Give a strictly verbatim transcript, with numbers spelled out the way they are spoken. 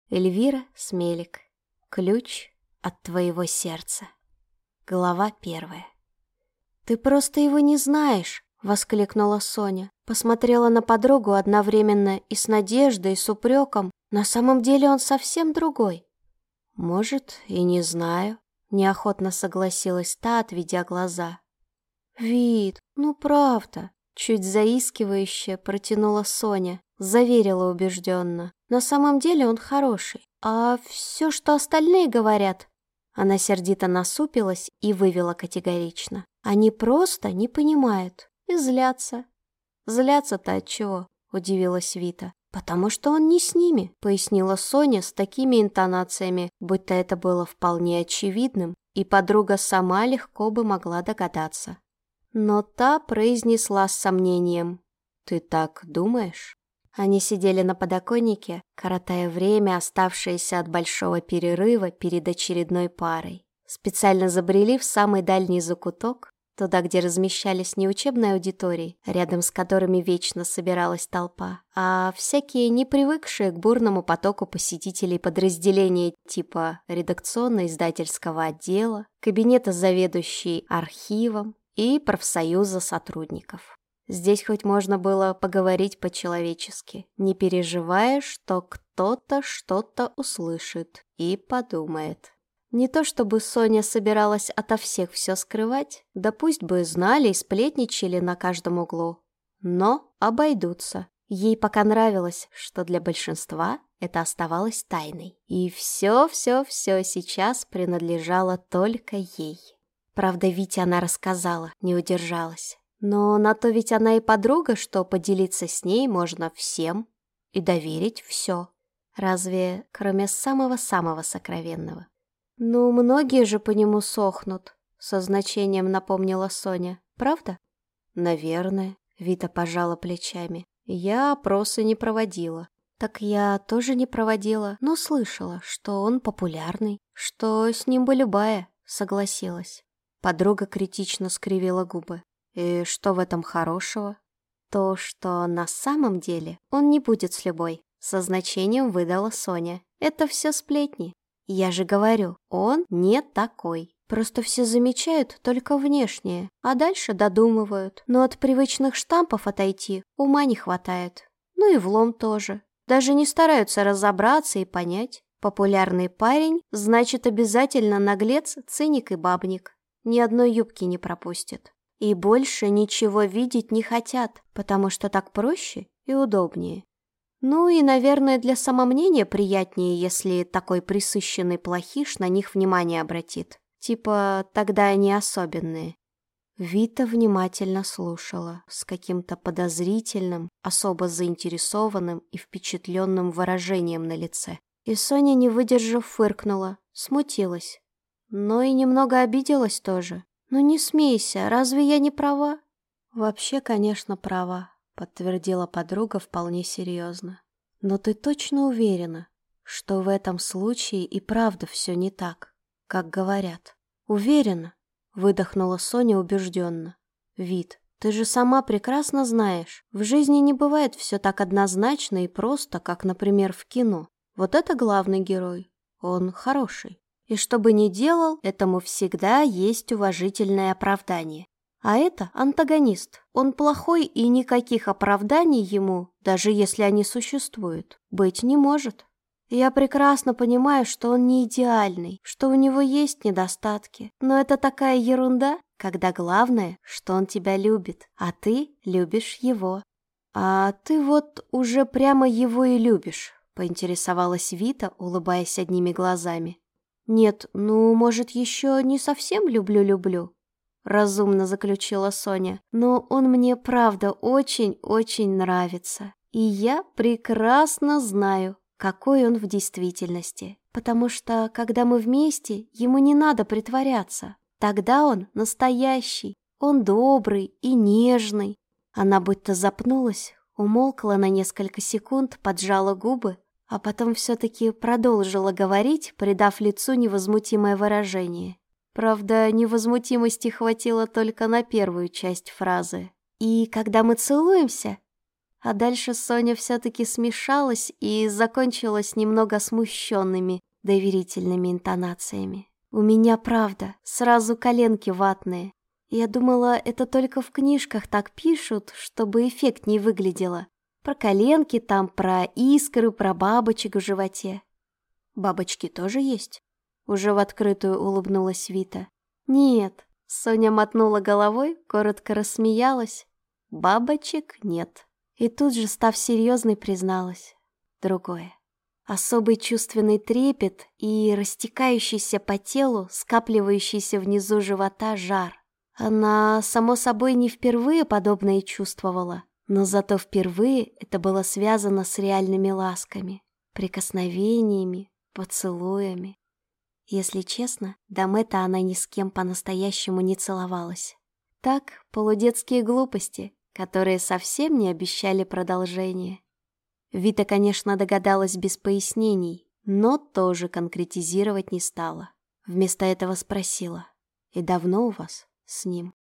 Эльвира Смелик. Ключ от твоего сердца. Глава первая. «Ты просто его не знаешь!» — воскликнула Соня. Посмотрела на подругу одновременно и с надеждой, и с упреком. На самом деле он совсем другой. «Может, и не знаю», — неохотно согласилась та, отведя глаза. «Вит, ну правда!» — чуть заискивающе протянула Соня, заверила убежденно. «На самом деле он хороший, а все, что остальные говорят...» Она сердито насупилась и вывела категорично. «Они просто не понимают и злятся». «Злятся-то от чего?» — удивилась Вита. «Потому что он не с ними», — пояснила Соня с такими интонациями, будто это было вполне очевидным, и подруга сама легко бы могла догадаться. Но та произнесла с сомнением: «Ты так думаешь?» Они сидели на подоконнике, коротая время, оставшееся от большого перерыва перед очередной парой. Специально забрели в самый дальний закуток, туда, где размещались не учебные аудитории, рядом с которыми вечно собиралась толпа, а всякие не привыкшие к бурному потоку посетителей подразделения типа редакционно-издательского отдела, кабинета заведующей архивом и профсоюза сотрудников. Здесь хоть можно было поговорить по-человечески, не переживая, что кто-то что-то услышит и подумает. Не то чтобы Соня собиралась ото всех все скрывать, да пусть бы знали и сплетничали на каждом углу. Но обойдутся. Ей пока нравилось, что для большинства это оставалось тайной. И все-все-все сейчас принадлежало только ей. Правда, Вите она рассказала, не удержалась. Но на то ведь она и подруга, что поделиться с ней можно всем и доверить все. Разве кроме самого-самого сокровенного? «Ну, многие же по нему сохнут», — со значением напомнила Соня. «Правда?» «Наверное», — Вита пожала плечами. «Я опросы не проводила». «Так я тоже не проводила, но слышала, что он популярный, что с ним бы любая согласилась». Подруга критично скривила губы. «И что в этом хорошего?» «То, что на самом деле он не будет с любой», — со значением выдала Соня. «Это все сплетни. Я же говорю, он не такой. Просто все замечают только внешнее, а дальше додумывают. Но от привычных штампов отойти ума не хватает. Ну и влом тоже. Даже не стараются разобраться и понять. Популярный парень, значит, обязательно наглец, циник и бабник. Ни одной юбки не пропустит. И больше ничего видеть не хотят, потому что так проще и удобнее. Ну и, наверное, для самомнения приятнее, если такой присыщенный плохиш на них внимание обратит. Типа, тогда они особенные». Вита внимательно слушала, с каким-то подозрительным, особо заинтересованным и впечатленным выражением на лице. И Соня, не выдержав, фыркнула, смутилась. Но и немного обиделась тоже. «Ну не смейся, разве я не права?» «Вообще, конечно, права», — подтвердила подруга вполне серьезно. «Но ты точно уверена, что в этом случае и правда все не так, как говорят?» «Уверена», — выдохнула Соня убежденно. «Вит, ты же сама прекрасно знаешь, в жизни не бывает все так однозначно и просто, как, например, в кино. Вот это главный герой, он хороший. И что бы ни делал, этому всегда есть уважительное оправдание. А это антагонист. Он плохой, и никаких оправданий ему, даже если они существуют, быть не может. Я прекрасно понимаю, что он не идеальный, что у него есть недостатки. Но это такая ерунда, когда главное, что он тебя любит, а ты любишь его. А ты вот уже прямо его и любишь, поинтересовалась Вита, улыбаясь одними глазами. «Нет, ну, может, еще не совсем люблю-люблю», — разумно заключила Соня. «Но он мне, правда, очень-очень нравится. И я прекрасно знаю, какой он в действительности. Потому что, когда мы вместе, ему не надо притворяться. Тогда он настоящий, он добрый и нежный». Она будто запнулась, умолкла на несколько секунд, поджала губы, а потом все-таки продолжила говорить, придав лицу невозмутимое выражение. Правда, невозмутимости хватило только на первую часть фразы. «И когда мы целуемся...» А дальше Соня все-таки смешалась и закончилась немного смущенными, доверительными интонациями. «У меня, правда, сразу коленки ватные. Я думала, это только в книжках так пишут, чтобы эффектней выглядело. Про коленки там, про искры, про бабочек в животе». «Бабочки тоже есть?» Уже в открытую улыбнулась Вита. «Нет», — Соня мотнула головой, коротко рассмеялась. «Бабочек нет». И тут же, став серьезной, призналась. Другое. Особый чувственный трепет и растекающийся по телу, скапливающийся внизу живота жар. Она, само собой, не впервые подобное чувствовала, но зато впервые это было связано с реальными ласками, прикосновениями, поцелуями. Если честно, до Мэтта она ни с кем по-настоящему не целовалась. Так, полудетские глупости, которые совсем не обещали продолжения. Вита, конечно, догадалась без пояснений, но тоже конкретизировать не стала. Вместо этого спросила: «И давно у вас с ним?»